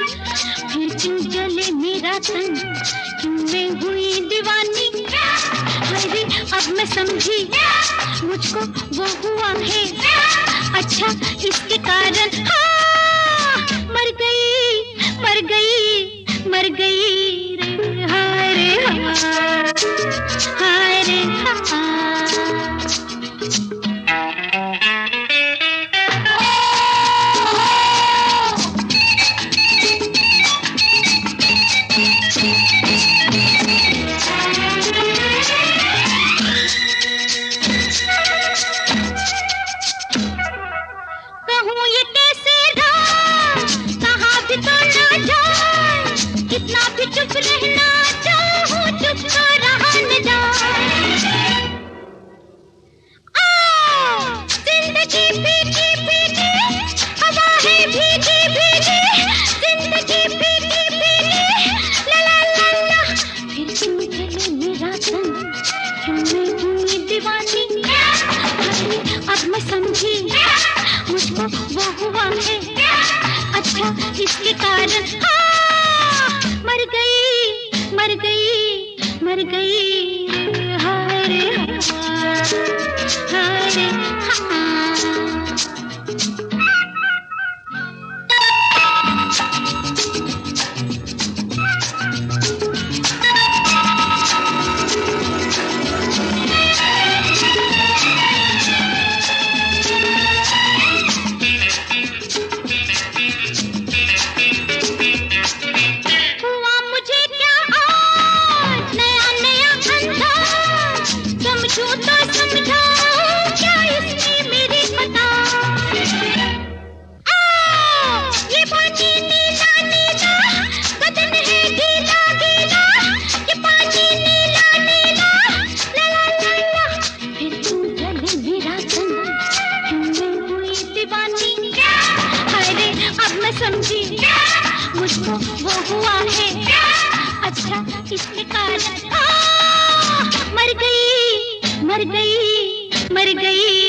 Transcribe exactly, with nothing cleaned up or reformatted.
फिर क्यों जले मेरा तन, क्यों मैं हुई दीवानी। अरे अब मैं समझी मुझको वो हुआ है अच्छा इसके कारण। हाँ मर गई मर गई मर गई रे हाय रे हाय रे हाय। कितना भी चुप रहना चाहूं चुप तो रहा न जाए। जिंदगी भीगी भीगी हवा है भीगी भीगी, जिंदगी भीगी भीगी ला ला ला ला। फिर क्यों जले मेरा तन, क्यों मैं हुई दीवानी। अब मैं समझी मुझको वो हुआ है अच्छा इसके कारण। मर गई मर गई मर गई हाय रे हाय रे हाय। समझो तो समझाओ क्या इसमें मेरी खता। ये पानी नीला नीला बदन है गीला गीला, ये पानी नीला नीला ला ला ला ला। फिर क्यों जले मेरा तन, क्यों मैं हुई दीवानी। हाय रे अब मैं समझी मुझको वो हुआ है अच्छा इसके कारण। मर गई मर गई मर गई